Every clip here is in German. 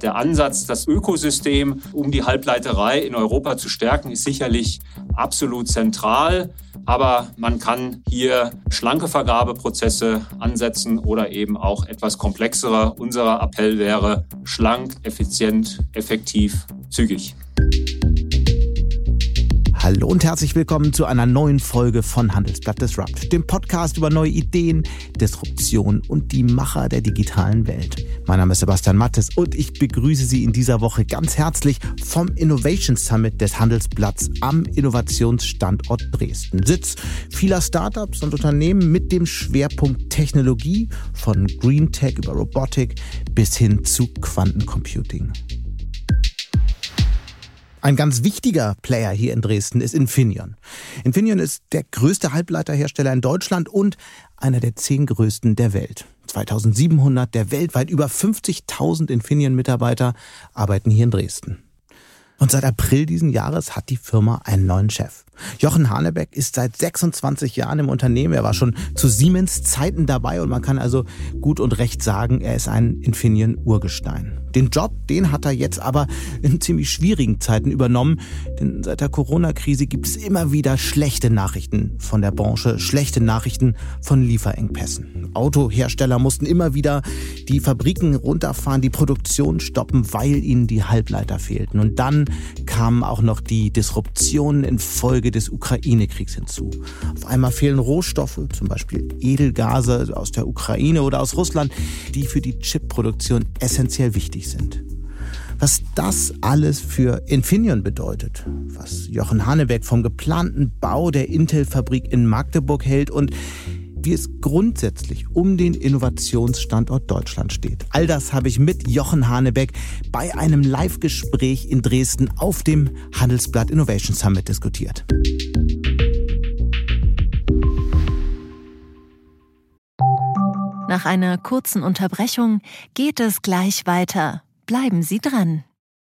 Der Ansatz, das Ökosystem, um die Halbleiterei in Europa zu stärken, ist sicherlich absolut zentral. Aber man kann hier schlanke Vergabeprozesse ansetzen oder eben auch etwas komplexere. Unser Appell wäre schlank, effizient, effektiv, zügig. Hallo und herzlich willkommen zu einer neuen Folge von Handelsblatt Disrupt, dem Podcast über neue Ideen, Disruption und die Macher der digitalen Welt. Mein Name ist Sebastian Mattes und ich begrüße Sie in dieser Woche ganz herzlich vom Innovation Summit des Handelsblatts am Innovationsstandort Dresden. Sitz vieler Startups und Unternehmen mit dem Schwerpunkt Technologie, von Green Tech über Robotik bis hin zu Quantencomputing. Ein ganz wichtiger Player hier in Dresden ist Infineon. Infineon ist der größte Halbleiterhersteller in Deutschland und einer der 10 größten der Welt. 2700 der weltweit über 50.000 Infineon-Mitarbeiter arbeiten hier in Dresden. Und seit April diesen Jahres hat die Firma einen neuen Chef. Jochen Hanebeck ist seit 26 Jahren im Unternehmen. Er war schon zu Siemens Zeiten dabei und man kann also gut und recht sagen, er ist ein Infineon-Urgestein. Den Job, den hat er jetzt aber in ziemlich schwierigen Zeiten übernommen, denn seit der Corona-Krise gibt es immer wieder schlechte Nachrichten von der Branche, schlechte Nachrichten von Lieferengpässen. Autohersteller mussten immer wieder die Fabriken runterfahren, die Produktion stoppen, weil ihnen die Halbleiter fehlten. Und dann kamen auch noch die Disruptionen infolge des Ukraine-Kriegs hinzu. Auf einmal fehlen Rohstoffe, zum Beispiel Edelgase aus der Ukraine oder aus Russland, die für die Chipproduktion essentiell wichtig sind. Was das alles für Infineon bedeutet, was Jochen Hanebeck vom geplanten Bau der Intel-Fabrik in Magdeburg hält und wie es grundsätzlich um den Innovationsstandort Deutschland steht. All das habe ich mit Jochen Hanebeck bei einem Live-Gespräch in Dresden auf dem Handelsblatt Innovation Summit diskutiert. Nach einer kurzen Unterbrechung geht es gleich weiter. Bleiben Sie dran.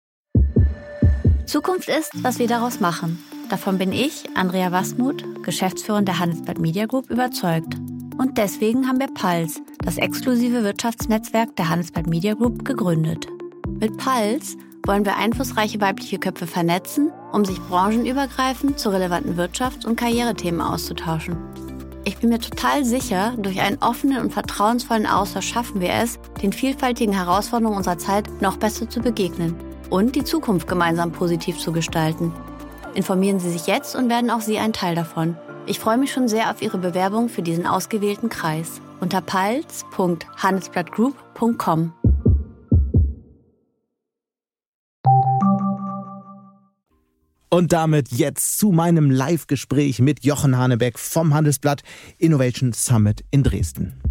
Zukunft ist, was wir daraus machen. Davon bin ich, Andrea Wasmuth, Geschäftsführerin der Handelsblatt Media Group, überzeugt. Und deswegen haben wir Puls, das exklusive Wirtschaftsnetzwerk der Handelsblatt Media Group, gegründet. Mit Puls wollen wir einflussreiche weibliche Köpfe vernetzen, um sich branchenübergreifend zu relevanten Wirtschafts- und Karrierethemen auszutauschen. Ich bin mir total sicher, durch einen offenen und vertrauensvollen Austausch schaffen wir es, den vielfältigen Herausforderungen unserer Zeit noch besser zu begegnen und die Zukunft gemeinsam positiv zu gestalten. Informieren Sie sich jetzt und werden auch Sie ein Teil davon. Ich freue mich schon sehr auf Ihre Bewerbung für diesen ausgewählten Kreis unter puls.handelsblattgroup.com. Und damit jetzt zu meinem Live-Gespräch mit Jochen Hanebeck vom Handelsblatt Innovation Summit in Dresden.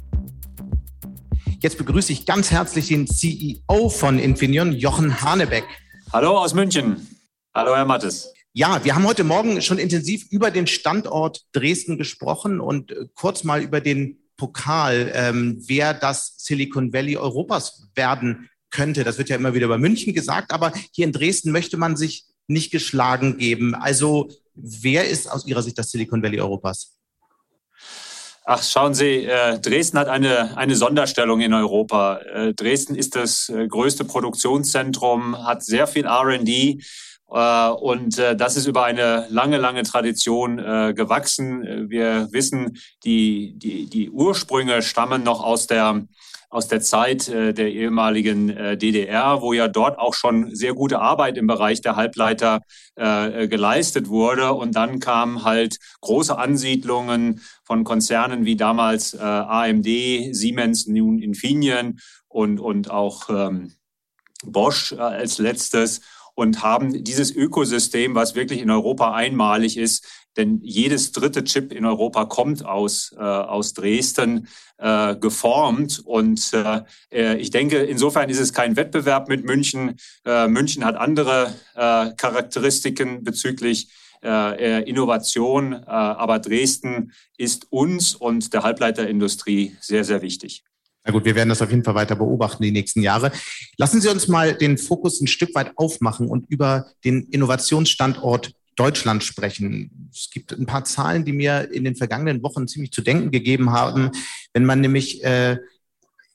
Jetzt begrüße ich ganz herzlich den CEO von Infineon, Jochen Hanebeck. Hallo aus München. Hallo Herr Mattes. Ja, wir haben heute Morgen schon intensiv über den Standort Dresden gesprochen und kurz mal über den Pokal, wer das Silicon Valley Europas werden könnte. Das wird ja immer wieder über München gesagt, aber hier in Dresden möchte man sich nicht geschlagen geben. Also wer ist aus Ihrer Sicht das Silicon Valley Europas? Ach, schauen Sie, Dresden hat eine Sonderstellung in Europa. Dresden ist das größte Produktionszentrum, hat sehr viel R&D. Und das ist über eine lange Tradition gewachsen. Wir wissen, die Ursprünge stammen noch aus der Zeit der ehemaligen DDR, wo ja dort auch schon sehr gute Arbeit im Bereich der Halbleiter geleistet wurde. Und dann kamen halt große Ansiedlungen von Konzernen wie damals AMD, Siemens, nun Infineon und auch Bosch als letztes. Und haben dieses Ökosystem, was wirklich in Europa einmalig ist, denn jedes dritte Chip in Europa kommt aus Dresden, geformt. Und ich denke, insofern ist es kein Wettbewerb mit München. München hat andere Charakteristiken bezüglich Innovation, aber Dresden ist uns und der Halbleiterindustrie sehr, sehr wichtig. Na gut, wir werden das auf jeden Fall weiter beobachten die nächsten Jahre. Lassen Sie uns mal den Fokus ein Stück weit aufmachen und über den Innovationsstandort Deutschland sprechen. Es gibt ein paar Zahlen, die mir in den vergangenen Wochen ziemlich zu denken gegeben haben. Wenn man nämlich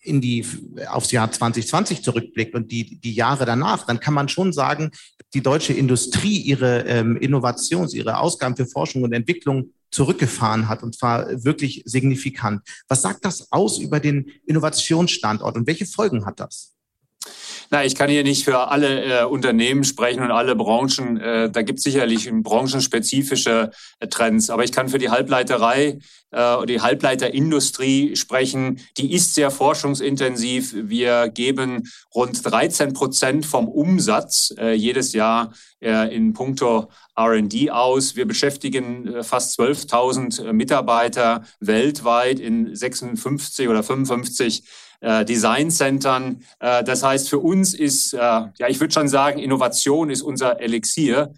aufs Jahr 2020 zurückblickt und die Jahre danach, dann kann man schon sagen, die deutsche Industrie ihre ihre Ausgaben für Forschung und Entwicklung zurückgefahren hat, und zwar wirklich signifikant. Was sagt das aus über den Innovationsstandort und welche Folgen hat das? Na, ich kann hier nicht für alle Unternehmen sprechen und alle Branchen. Da gibt es sicherlich branchenspezifische Trends. Aber ich kann für die Halbleiterei oder die Halbleiterindustrie sprechen. Die ist sehr forschungsintensiv. Wir geben rund 13% vom Umsatz jedes Jahr in puncto R&D aus. Wir beschäftigen fast 12.000 Mitarbeiter weltweit in 56 oder 55 Design-Centern. Das heißt, für uns ist, ich würde schon sagen, Innovation ist unser Elixier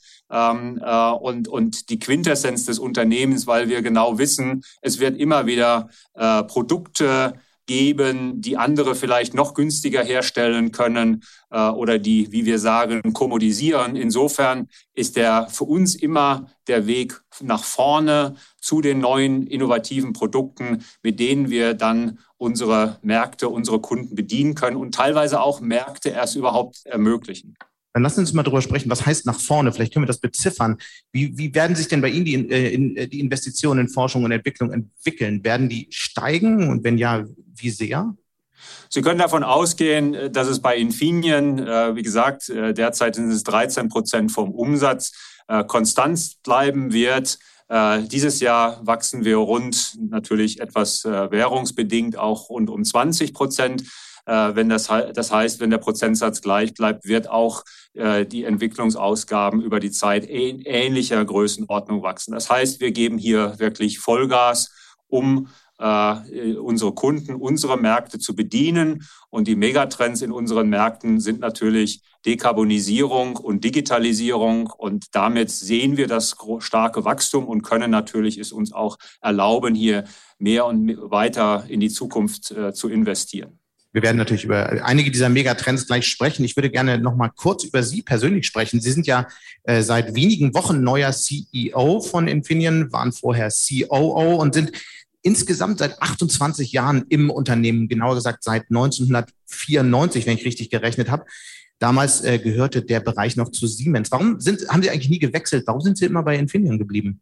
und die Quintessenz des Unternehmens, weil wir genau wissen, es wird immer wieder Produkte geben, die andere vielleicht noch günstiger herstellen können oder die, wie wir sagen, kommodisieren. Insofern ist für uns immer der Weg nach vorne zu den neuen innovativen Produkten, mit denen wir dann unsere Märkte, unsere Kunden bedienen können und teilweise auch Märkte erst überhaupt ermöglichen. Dann lassen Sie uns mal darüber sprechen, was heißt nach vorne? Vielleicht können wir das beziffern. Wie werden sich denn bei Ihnen die Investitionen in Forschung und Entwicklung entwickeln? Werden die steigen und wenn ja, wie sehr? Sie können davon ausgehen, dass es bei Infineon, wie gesagt, derzeit sind es 13% vom Umsatz, konstant bleiben wird. Dieses Jahr wachsen wir natürlich etwas währungsbedingt auch rund um 20%. Das heißt, wenn der Prozentsatz gleich bleibt, wird auch die Entwicklungsausgaben über die Zeit ähnlicher Größenordnung wachsen. Das heißt, wir geben hier wirklich Vollgas, um unsere Kunden, unsere Märkte zu bedienen. Und die Megatrends in unseren Märkten sind natürlich Dekarbonisierung und Digitalisierung. Und damit sehen wir das starke Wachstum und können natürlich es uns auch erlauben, hier mehr und weiter in die Zukunft zu investieren. Wir werden natürlich über einige dieser Megatrends gleich sprechen. Ich würde gerne noch mal kurz über Sie persönlich sprechen. Sie sind ja seit wenigen Wochen neuer CEO von Infineon, waren vorher COO und sind insgesamt seit 28 Jahren im Unternehmen, genauer gesagt seit 1994, wenn ich richtig gerechnet habe. Damals gehörte der Bereich noch zu Siemens. Haben Sie eigentlich nie gewechselt? Warum sind Sie immer bei Infineon geblieben?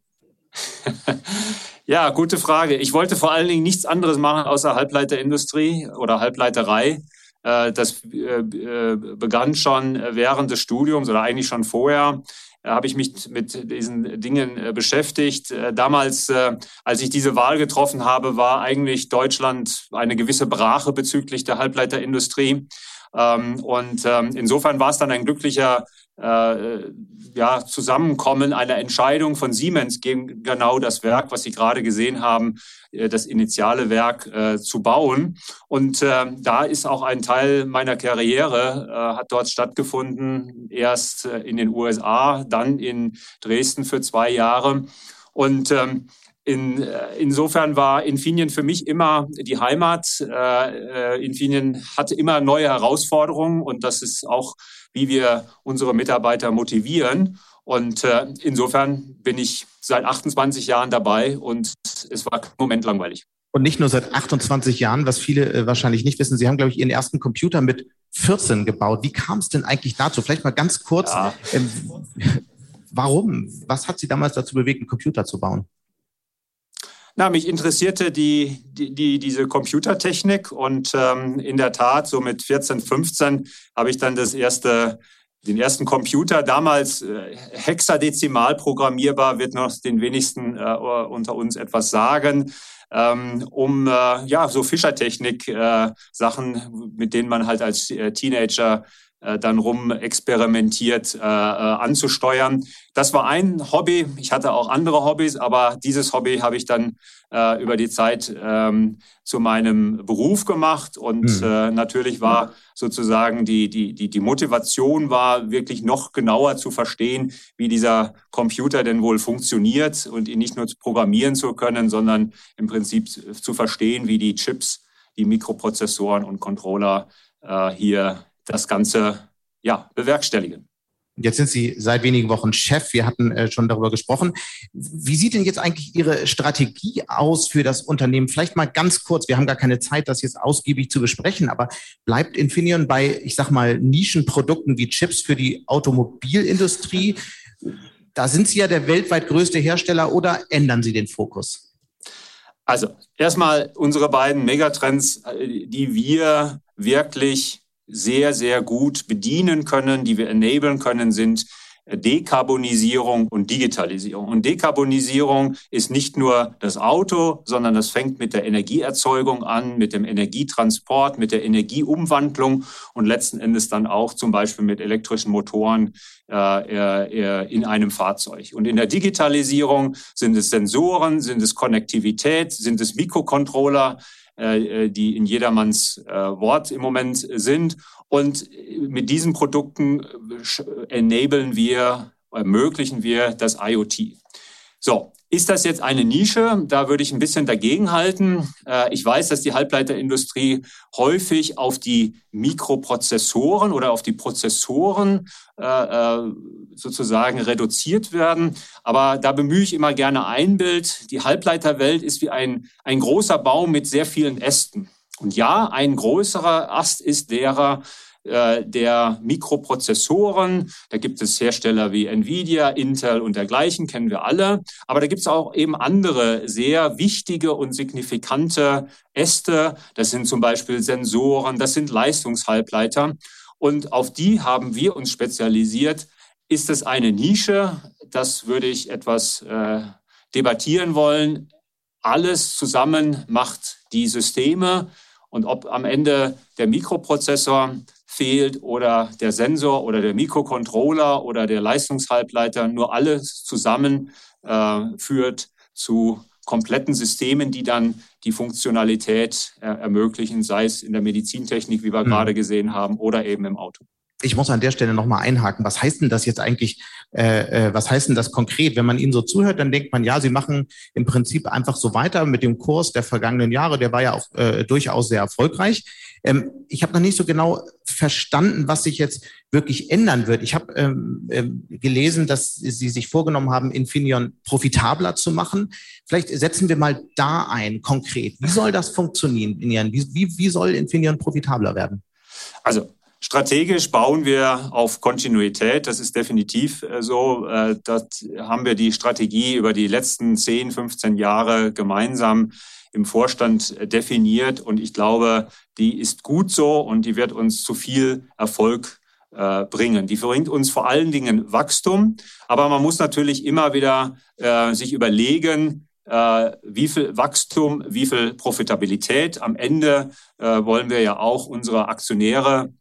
Ja, gute Frage. Ich wollte vor allen Dingen nichts anderes machen außer Halbleiterindustrie oder Halbleiterei. Das begann schon während des Studiums oder eigentlich schon vorher. Habe ich mich mit diesen Dingen beschäftigt. Damals, als ich diese Wahl getroffen habe, war eigentlich Deutschland eine gewisse Brache bezüglich der Halbleiterindustrie. Insofern war es dann ein glücklicher Zusammenkommen einer Entscheidung von Siemens gegen genau das Werk, was Sie gerade gesehen haben, das initiale Werk zu bauen. Und da ist auch ein Teil meiner Karriere, hat dort stattgefunden, erst in den USA, dann in Dresden für 2 Jahre. Und insofern war Infineon für mich immer die Heimat. Infineon hatte immer neue Herausforderungen und das ist auch, wie wir unsere Mitarbeiter motivieren. Und insofern bin ich seit 28 Jahren dabei und es war kein Moment langweilig. Und nicht nur seit 28 Jahren, was viele wahrscheinlich nicht wissen. Sie haben, glaube ich, Ihren ersten Computer mit 14 gebaut. Wie kam es denn eigentlich dazu? Vielleicht mal ganz kurz. Ja. Warum? Was hat Sie damals dazu bewegt, einen Computer zu bauen? Na, mich interessierte diese Computertechnik und in der Tat, so mit 14, 15 habe ich dann den ersten Computer, damals hexadezimal programmierbar, wird noch den wenigsten unter uns etwas sagen, so Fischertechnik-Sachen, mit denen man halt als Teenager dann rumexperimentiert anzusteuern. Das war ein Hobby. Ich hatte auch andere Hobbys, aber dieses Hobby habe ich dann über die Zeit zu meinem Beruf gemacht. Und natürlich war sozusagen die Motivation war, wirklich noch genauer zu verstehen, wie dieser Computer denn wohl funktioniert und ihn nicht nur programmieren zu können, sondern im Prinzip zu verstehen, wie die Chips, die Mikroprozessoren und Controller hier das Ganze bewerkstelligen. Jetzt sind Sie seit wenigen Wochen Chef. Wir hatten schon darüber gesprochen. Wie sieht denn jetzt eigentlich Ihre Strategie aus für das Unternehmen? Vielleicht mal ganz kurz. Wir haben gar keine Zeit, das jetzt ausgiebig zu besprechen. Aber bleibt Infineon bei, ich sag mal, Nischenprodukten wie Chips für die Automobilindustrie? Da sind Sie ja der weltweit größte Hersteller, oder ändern Sie den Fokus? Also erstmal unsere beiden Megatrends, die wir wirklich sehr, sehr gut bedienen können, die wir enablen können, sind Dekarbonisierung und Digitalisierung. Und Dekarbonisierung ist nicht nur das Auto, sondern das fängt mit der Energieerzeugung an, mit dem Energietransport, mit der Energieumwandlung und letzten Endes dann auch zum Beispiel mit elektrischen Motoren in einem Fahrzeug. Und in der Digitalisierung sind es Sensoren, sind es Konnektivität, sind es Mikrocontroller, die in jedermanns Wort im Moment sind. Und mit diesen Produkten ermöglichen wir das IoT. So, ist das jetzt eine Nische? Da würde ich ein bisschen dagegenhalten. Ich weiß, dass die Halbleiterindustrie häufig auf die Mikroprozessoren oder auf die Prozessoren sozusagen reduziert werden. Aber da bemühe ich immer gerne ein Bild. Die Halbleiterwelt ist wie ein großer Baum mit sehr vielen Ästen. Und ja, ein größerer Ast ist der Mikroprozessoren. Da gibt es Hersteller wie Nvidia, Intel und dergleichen, kennen wir alle. Aber da gibt es auch eben andere sehr wichtige und signifikante Äste. Das sind zum Beispiel Sensoren, das sind Leistungshalbleiter. Und auf die haben wir uns spezialisiert. Ist es eine Nische? Das würde ich etwas debattieren wollen. Alles zusammen macht die Systeme. Und ob am Ende der Mikroprozessor fehlt oder der Sensor oder der Mikrocontroller oder der Leistungshalbleiter, nur alles zusammen führt zu kompletten Systemen, die dann die Funktionalität ermöglichen, sei es in der Medizintechnik, wie wir gerade gesehen haben, oder eben im Auto. Ich muss an der Stelle nochmal einhaken. Was heißt denn das jetzt eigentlich, was heißt denn das konkret? Wenn man Ihnen so zuhört, dann denkt man, ja, Sie machen im Prinzip einfach so weiter mit dem Kurs der vergangenen Jahre. Der war ja auch durchaus sehr erfolgreich. Ich habe noch nicht so genau verstanden, was sich jetzt wirklich ändern wird. Ich habe gelesen, dass Sie sich vorgenommen haben, Infineon profitabler zu machen. Vielleicht setzen wir mal da ein, konkret. Wie soll das funktionieren? Wie soll Infineon profitabler werden? Also strategisch bauen wir auf Kontinuität. Das ist definitiv so. Das haben wir die Strategie über die letzten 10, 15 Jahre gemeinsam im Vorstand definiert. Und ich glaube, die ist gut so und die wird uns zu viel Erfolg bringen. Die bringt uns vor allen Dingen Wachstum. Aber man muss natürlich immer wieder sich überlegen, wie viel Wachstum, wie viel Profitabilität. Am Ende wollen wir ja auch unsere Aktionäre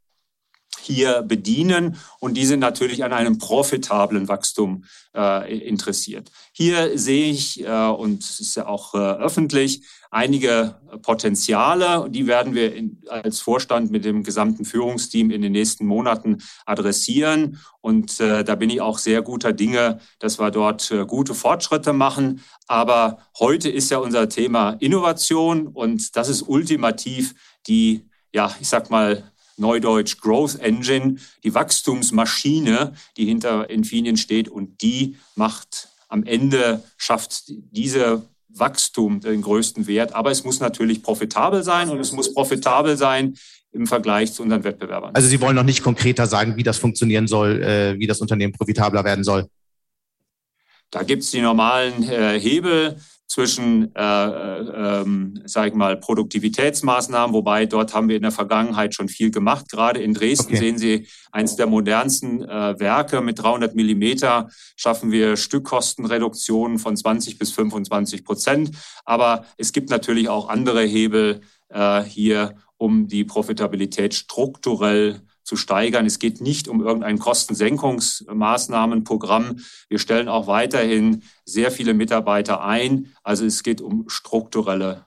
hier bedienen und die sind natürlich an einem profitablen Wachstum interessiert. Hier sehe ich, und es ist ja auch öffentlich, einige Potenziale, die werden wir als Vorstand mit dem gesamten Führungsteam in den nächsten Monaten adressieren und da bin ich auch sehr guter Dinge, dass wir dort gute Fortschritte machen. Aber heute ist ja unser Thema Innovation und das ist ultimativ die, ja, ich sag mal, Neudeutsch Growth Engine, die Wachstumsmaschine, die hinter Infineon steht und die macht am Ende, schafft diese Wachstum den größten Wert. Aber es muss natürlich profitabel sein und es muss profitabel sein im Vergleich zu unseren Wettbewerbern. Also Sie wollen noch nicht konkreter sagen, wie das funktionieren soll, wie das Unternehmen profitabler werden soll? Da gibt es die normalen Hebel zwischen, sage ich mal, Produktivitätsmaßnahmen, wobei dort haben wir in der Vergangenheit schon viel gemacht. Gerade in Dresden sehen Sie eines der modernsten Werke mit 300 Millimeter schaffen wir Stückkostenreduktionen von 20-25%. Aber es gibt natürlich auch andere Hebel hier, um die Profitabilität strukturell zu steigern. Es geht nicht um irgendein Kostensenkungsmaßnahmenprogramm. Wir stellen auch weiterhin sehr viele Mitarbeiter ein. Also es geht um strukturelle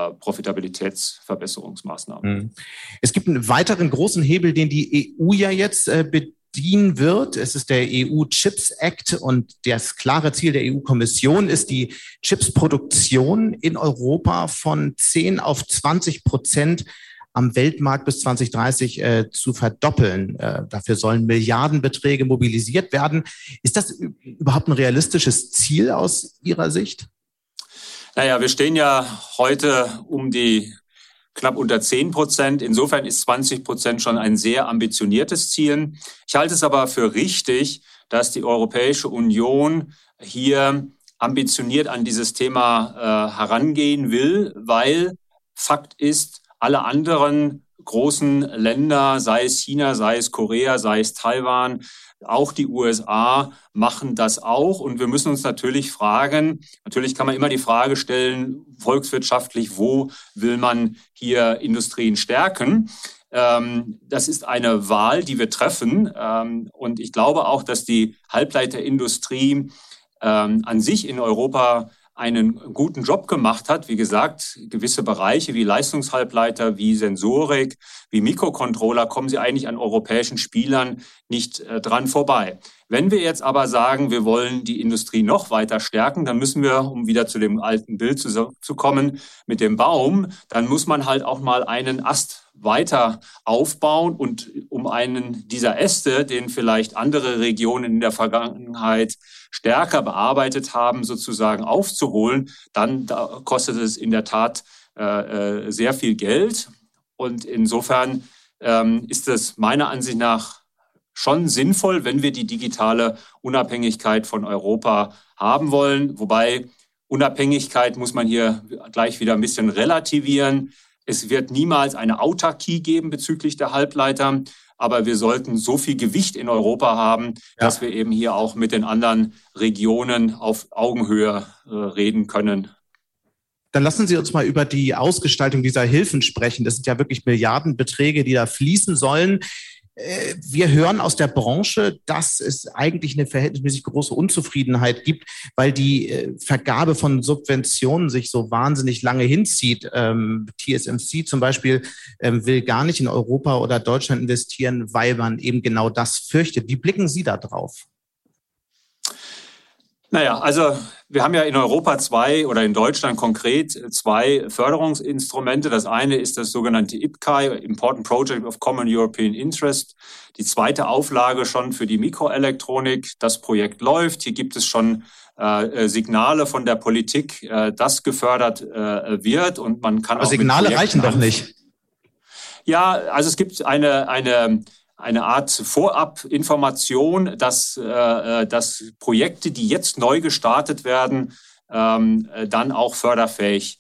Profitabilitätsverbesserungsmaßnahmen. Es gibt einen weiteren großen Hebel, den die EU ja jetzt bedienen wird. Es ist der EU Chips Act und das klare Ziel der EU-Kommission ist, die Chipsproduktion in Europa von 10 auf 20% am Weltmarkt bis 2030 zu verdoppeln. Dafür sollen Milliardenbeträge mobilisiert werden. Ist das überhaupt ein realistisches Ziel aus Ihrer Sicht? Naja, wir stehen ja heute knapp unter 10%. Insofern ist 20% schon ein sehr ambitioniertes Ziel. Ich halte es aber für richtig, dass die Europäische Union hier ambitioniert an dieses Thema herangehen will, weil Fakt ist, alle anderen großen Länder, sei es China, sei es Korea, sei es Taiwan, auch die USA machen das auch. Und wir müssen uns natürlich fragen, natürlich kann man immer die Frage stellen, volkswirtschaftlich, wo will man hier Industrien stärken? Das ist eine Wahl, die wir treffen. Und ich glaube auch, dass die Halbleiterindustrie an sich in Europa einen guten Job gemacht hat. Wie gesagt, gewisse Bereiche wie Leistungshalbleiter, wie Sensorik, wie Mikrocontroller kommen sie eigentlich an europäischen Spielern nicht dran vorbei. Wenn wir jetzt aber sagen, wir wollen die Industrie noch weiter stärken, dann müssen wir, um wieder zu dem alten Bild zu kommen, mit dem Baum, dann muss man halt auch mal einen Ast weiter aufbauen und um einen dieser Äste, den vielleicht andere Regionen in der Vergangenheit stärker bearbeitet haben, sozusagen aufzuholen, dann kostet es in der Tat sehr viel Geld. Und insofern ist es meiner Ansicht nach schon sinnvoll, wenn wir die digitale Unabhängigkeit von Europa haben wollen. Wobei Unabhängigkeit muss man hier gleich wieder ein bisschen relativieren. Es wird niemals eine Autarkie geben bezüglich der Halbleiter, aber wir sollten so viel Gewicht in Europa haben, dass wir eben hier auch mit den anderen Regionen auf Augenhöhe reden können. Dann lassen Sie uns mal über die Ausgestaltung dieser Hilfen sprechen. Das sind ja wirklich Milliardenbeträge, die da fließen sollen. Wir hören aus der Branche, dass es eigentlich eine verhältnismäßig große Unzufriedenheit gibt, weil die Vergabe von Subventionen sich so wahnsinnig lange hinzieht. TSMC zum Beispiel will gar nicht in Europa oder Deutschland investieren, weil man eben genau das fürchtet. Wie blicken Sie da drauf? Naja, also wir haben ja in Europa in Deutschland konkret zwei Förderungsinstrumente. Das eine ist das sogenannte IPCEI, Important Project of Common European Interest. Die zweite Auflage schon für die Mikroelektronik. Das Projekt läuft. Hier gibt es schon Signale von der Politik, dass gefördert wird. Und man kann aber auch Signale reichen doch nicht. Ja, also es gibt eine Art Vorab-Information, dass Projekte, die jetzt neu gestartet werden, dann auch förderfähig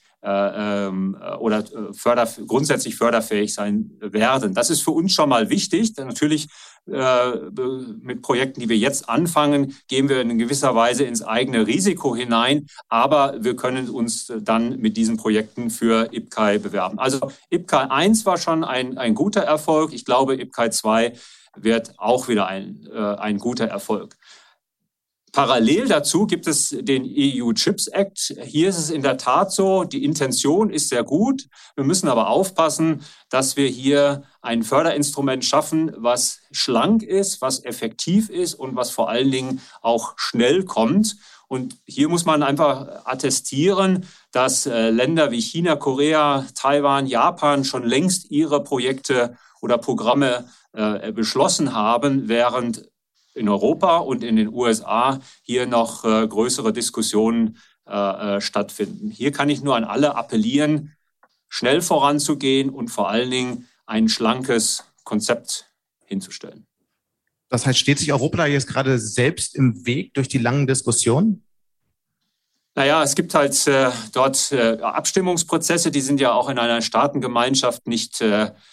grundsätzlich förderfähig sein werden. Das ist für uns schon mal wichtig. Natürlich mit Projekten, die wir jetzt anfangen, gehen wir in gewisser Weise ins eigene Risiko hinein, aber wir können uns dann mit diesen Projekten für IPCEI bewerben. Also IPCEI 1 war schon ein guter Erfolg. Ich glaube, IPCEI 2 wird auch wieder ein guter Erfolg. Parallel dazu gibt es den EU Chips Act. Hier ist es in der Tat so, die Intention ist sehr gut. Wir müssen aber aufpassen, dass wir hier ein Förderinstrument schaffen, was schlank ist, was effektiv ist und was vor allen Dingen auch schnell kommt. Und hier muss man einfach attestieren, dass Länder wie China, Korea, Taiwan, Japan schon längst ihre Projekte oder Programme beschlossen haben, während in Europa und in den USA hier noch größere Diskussionen stattfinden. Hier kann ich nur an alle appellieren, schnell voranzugehen und vor allen Dingen ein schlankes Konzept hinzustellen. Das heißt, steht sich Europa da jetzt gerade selbst im Weg durch die langen Diskussionen? Naja, es gibt halt dort Abstimmungsprozesse, die sind ja auch in einer Staatengemeinschaft nicht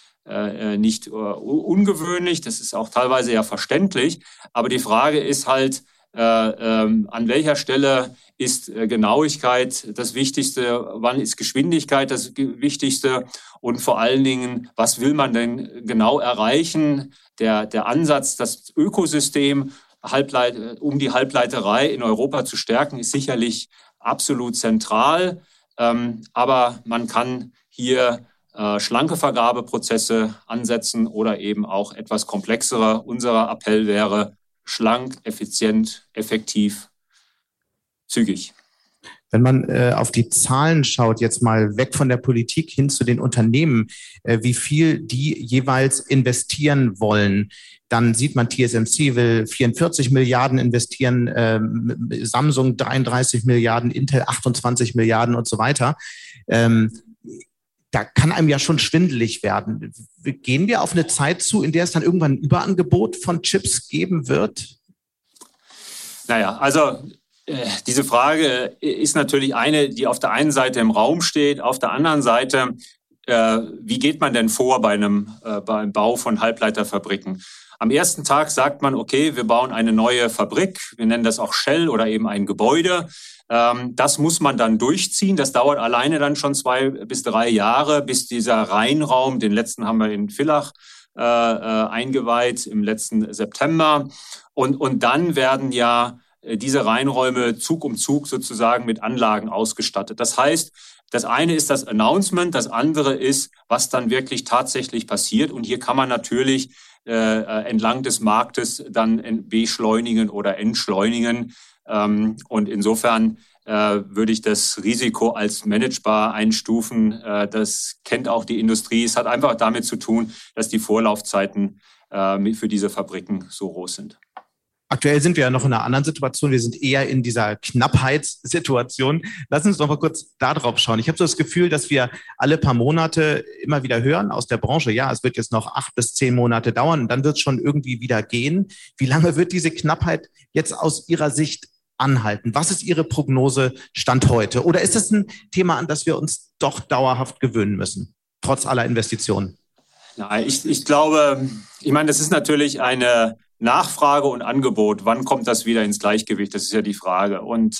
ungewöhnlich, das ist auch teilweise ja verständlich, aber die Frage ist halt, an welcher Stelle ist Genauigkeit das Wichtigste, wann ist Geschwindigkeit das Wichtigste und vor allen Dingen, was will man denn genau erreichen? Der Ansatz, das Ökosystem um die Halbleiterei in Europa zu stärken, ist sicherlich absolut zentral, aber man kann hier schlanke Vergabeprozesse ansetzen oder eben auch etwas komplexere. Unser Appell wäre schlank, effizient, effektiv, zügig. Wenn man auf die Zahlen schaut, jetzt mal weg von der Politik hin zu den Unternehmen, wie viel die jeweils investieren wollen, dann sieht man, TSMC will 44 Milliarden investieren, Samsung 33 Milliarden, Intel 28 Milliarden und so weiter. Da kann einem ja schon schwindelig werden. Gehen wir auf eine Zeit zu, in der es dann irgendwann ein Überangebot von Chips geben wird? Naja, also diese Frage ist natürlich eine, die auf der einen Seite im Raum steht, auf der anderen Seite, wie geht man denn vor beim Bau von Halbleiterfabriken? Am ersten Tag sagt man, okay, wir bauen eine neue Fabrik, wir nennen das auch Shell oder eben ein Gebäude. Das muss man dann durchziehen. Das dauert alleine dann schon 2 bis 3 Jahre, bis dieser Reinraum, den letzten haben wir in Villach eingeweiht im letzten September. Und dann werden ja diese Reinräume Zug um Zug sozusagen mit Anlagen ausgestattet. Das heißt, das eine ist das Announcement, das andere ist, was dann wirklich tatsächlich passiert. Und hier kann man natürlich entlang des Marktes dann beschleunigen oder entschleunigen. Und insofern würde ich das Risiko als managebar einstufen. Das kennt auch die Industrie. Es hat einfach damit zu tun, dass die Vorlaufzeiten für diese Fabriken so groß sind. Aktuell sind wir ja noch in einer anderen Situation. Wir sind eher in dieser Knappheitssituation. Lass uns noch mal kurz da drauf schauen. Ich habe so das Gefühl, dass wir alle paar Monate immer wieder hören aus der Branche, ja, es wird jetzt noch 8 bis 10 Monate dauern und dann wird es schon irgendwie wieder gehen. Wie lange wird diese Knappheit jetzt aus Ihrer Sicht anhalten? Was ist Ihre Prognose Stand heute? Oder ist das ein Thema, an das wir uns doch dauerhaft gewöhnen müssen, trotz aller Investitionen? Nein, ich glaube, ich meine, das ist natürlich eine Nachfrage und Angebot. Wann kommt das wieder ins Gleichgewicht? Das ist ja die Frage. Und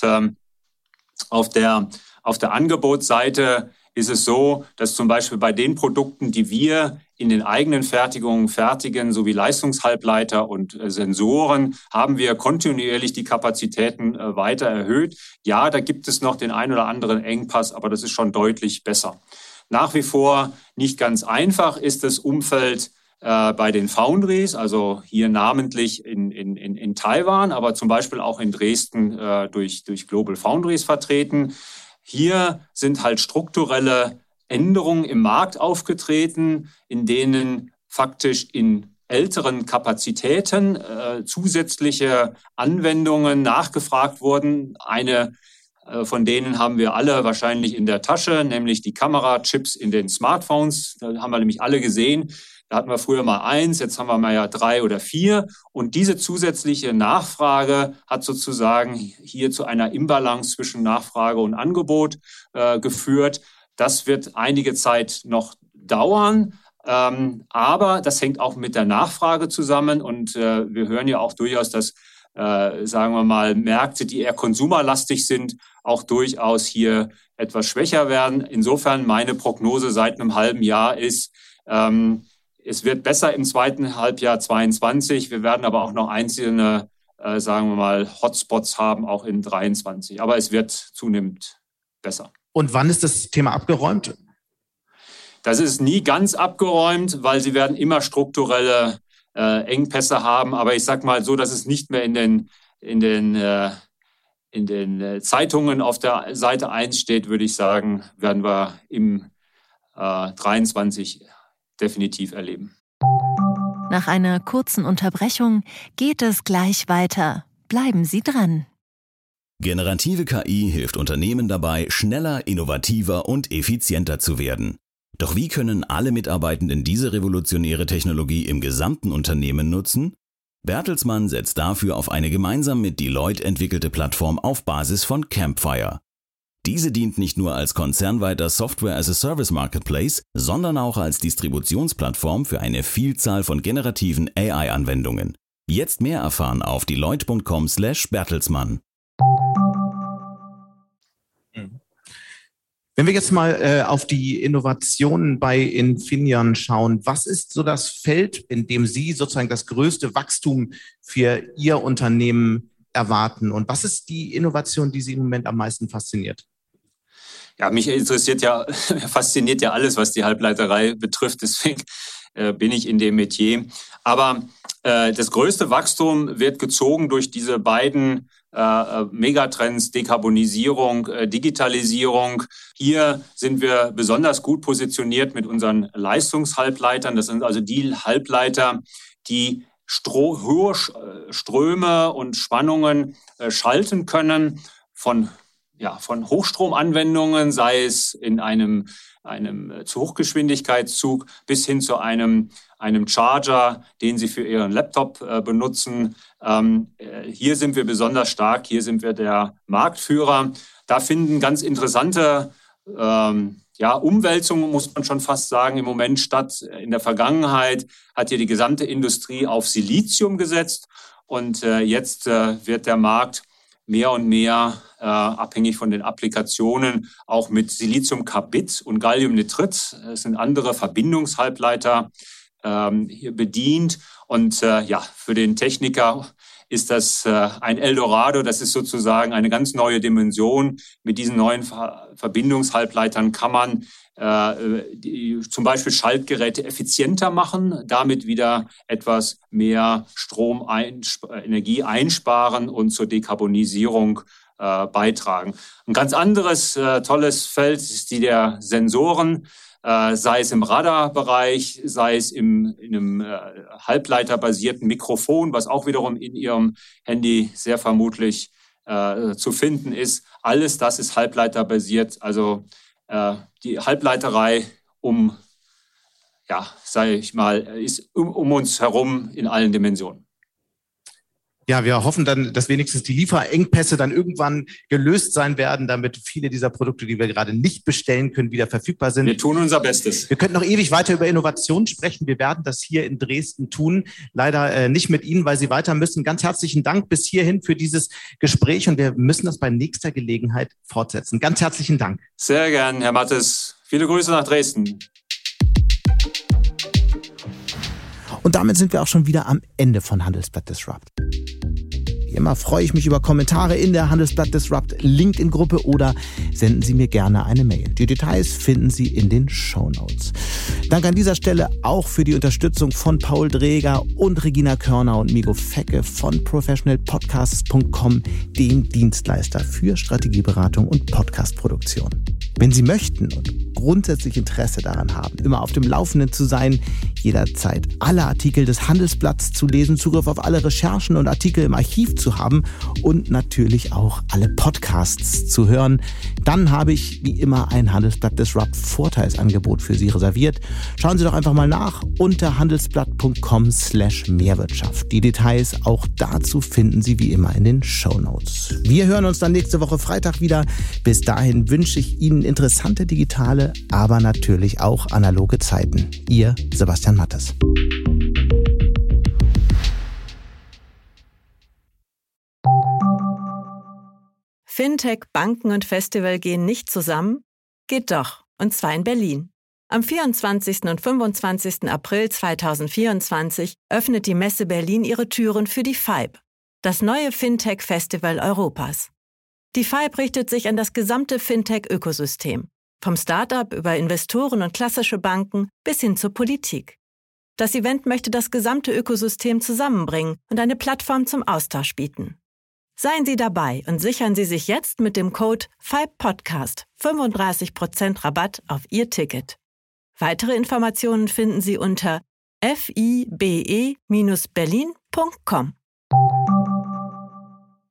auf der Angebotsseite ist es so, dass zum Beispiel bei den Produkten, die wir in den eigenen Fertigungen fertigen, sowie Leistungshalbleiter und Sensoren, haben wir kontinuierlich die Kapazitäten weiter erhöht. Ja, da gibt es noch den ein oder anderen Engpass, aber das ist schon deutlich besser. Nach wie vor nicht ganz einfach ist das Umfeld bei den Foundries, also hier namentlich in Taiwan, aber zum Beispiel auch in Dresden durch Global Foundries vertreten. Hier sind halt strukturelle Änderungen im Markt aufgetreten, in denen faktisch in älteren Kapazitäten zusätzliche Anwendungen nachgefragt wurden. Eine von denen haben wir alle wahrscheinlich in der Tasche, nämlich die Kamerachips in den Smartphones. Da haben wir nämlich alle gesehen. Da hatten wir früher mal 1, jetzt haben wir mal ja 3 oder 4. Und diese zusätzliche Nachfrage hat sozusagen hier zu einer Imbalance zwischen Nachfrage und Angebot geführt. Das wird einige Zeit noch dauern. Aber das hängt auch mit der Nachfrage zusammen. Und wir hören ja auch durchaus, dass, sagen wir mal, Märkte, die eher konsumerlastig sind, auch durchaus hier etwas schwächer werden. Insofern meine Prognose seit einem halben Jahr ist, es wird besser im zweiten Halbjahr 22. Wir werden aber auch noch einzelne, sagen wir mal, Hotspots haben, auch in 23. Aber es wird zunehmend besser. Und wann ist das Thema abgeräumt? Das ist nie ganz abgeräumt, weil sie werden immer strukturelle Engpässe haben. Aber ich sag mal so, dass es nicht mehr in den Zeitungen auf der Seite 1 steht, würde ich sagen, werden wir im 23 definitiv erleben. Nach einer kurzen Unterbrechung geht es gleich weiter. Bleiben Sie dran. Generative KI hilft Unternehmen dabei, schneller, innovativer und effizienter zu werden. Doch wie können alle Mitarbeitenden diese revolutionäre Technologie im gesamten Unternehmen nutzen? Bertelsmann setzt dafür auf eine gemeinsam mit Deloitte entwickelte Plattform auf Basis von Campfire. Diese dient nicht nur als konzernweiter Software-as-a-Service-Marketplace, sondern auch als Distributionsplattform für eine Vielzahl von generativen AI-Anwendungen. Jetzt mehr erfahren auf deloitte.com/Bertelsmann. Wenn wir jetzt mal auf die Innovationen bei Infineon schauen, was ist so das Feld, in dem Sie sozusagen das größte Wachstum für Ihr Unternehmen erwarten? Und was ist die Innovation, die Sie im Moment am meisten fasziniert? Ja, mich fasziniert ja alles, was die Halbleiterei betrifft. Deswegen bin ich in dem Metier. Aber das größte Wachstum wird gezogen durch diese beiden Megatrends, Dekarbonisierung, Digitalisierung. Hier sind wir besonders gut positioniert mit unseren Leistungshalbleitern. Das sind also die Halbleiter, die hohe Ströme und Spannungen schalten können von Hochstromanwendungen, sei es in einem Hochgeschwindigkeitszug bis hin zu einem Charger, den Sie für Ihren Laptop benutzen. Hier sind wir besonders stark, hier sind wir der Marktführer. Da finden ganz interessante Umwälzungen, muss man schon fast sagen, im Moment statt. In der Vergangenheit hat hier die gesamte Industrie auf Silizium gesetzt und jetzt wird der Markt mehr und mehr abhängig von den Applikationen auch mit Siliziumcarbid und Galliumnitrid. Es sind andere Verbindungshalbleiter hier bedient. Und für den Techniker ist das ein Eldorado. Das ist sozusagen eine ganz neue Dimension. Mit diesen neuen Verbindungshalbleitern kann man zum Beispiel Schaltgeräte effizienter machen, damit wieder etwas mehr Energie einsparen und zur Dekarbonisierung beitragen. Ein ganz anderes tolles Feld ist die der Sensoren, sei es im Radarbereich, sei es in einem halbleiterbasierten Mikrofon, was auch wiederum in Ihrem Handy sehr vermutlich zu finden ist. Alles das ist halbleiterbasiert, also die Halbleiterei ist um uns herum in allen Dimensionen. Ja, wir hoffen dann, dass wenigstens die Lieferengpässe dann irgendwann gelöst sein werden, damit viele dieser Produkte, die wir gerade nicht bestellen können, wieder verfügbar sind. Wir tun unser Bestes. Wir könnten noch ewig weiter über Innovation sprechen. Wir werden das hier in Dresden tun. Leider nicht mit Ihnen, weil Sie weiter müssen. Ganz herzlichen Dank bis hierhin für dieses Gespräch und wir müssen das bei nächster Gelegenheit fortsetzen. Ganz herzlichen Dank. Sehr gern, Herr Mattes. Viele Grüße nach Dresden. Und damit sind wir auch schon wieder am Ende von Handelsblatt Disrupt. Wie immer freue ich mich über Kommentare in der Handelsblatt Disrupt LinkedIn-Gruppe oder senden Sie mir gerne eine Mail. Die Details finden Sie in den Shownotes. Danke an dieser Stelle auch für die Unterstützung von Paul Dreger und Regina Körner und Migo Fecke von professionalpodcasts.com, dem Dienstleister für Strategieberatung und Podcastproduktion. Wenn Sie möchten und grundsätzlich Interesse daran haben, immer auf dem Laufenden zu sein, jederzeit alle Artikel des Handelsblatts zu lesen, Zugriff auf alle Recherchen und Artikel im Archiv zu haben und natürlich auch alle Podcasts zu hören, dann habe ich wie immer ein Handelsblatt Disrupt Vorteilsangebot für Sie reserviert. Schauen Sie doch einfach mal nach unter handelsblatt.com/Mehrwirtschaft. Die Details auch dazu finden Sie wie immer in den Shownotes. Wir hören uns dann nächste Woche Freitag wieder. Bis dahin wünsche ich Ihnen interessante digitale, aber natürlich auch analoge Zeiten. Ihr Sebastian Mattes. Fintech, Banken und Festival gehen nicht zusammen? Geht doch, und zwar in Berlin. Am 24. und 25. April 2024 öffnet die Messe Berlin ihre Türen für die FIBE, das neue Fintech-Festival Europas. Die FIBE richtet sich an das gesamte Fintech-Ökosystem, vom Start-up über Investoren und klassische Banken bis hin zur Politik. Das Event möchte das gesamte Ökosystem zusammenbringen und eine Plattform zum Austausch bieten. Seien Sie dabei und sichern Sie sich jetzt mit dem Code FIBEPodcast 35% Rabatt auf Ihr Ticket. Weitere Informationen finden Sie unter fibe-berlin.com.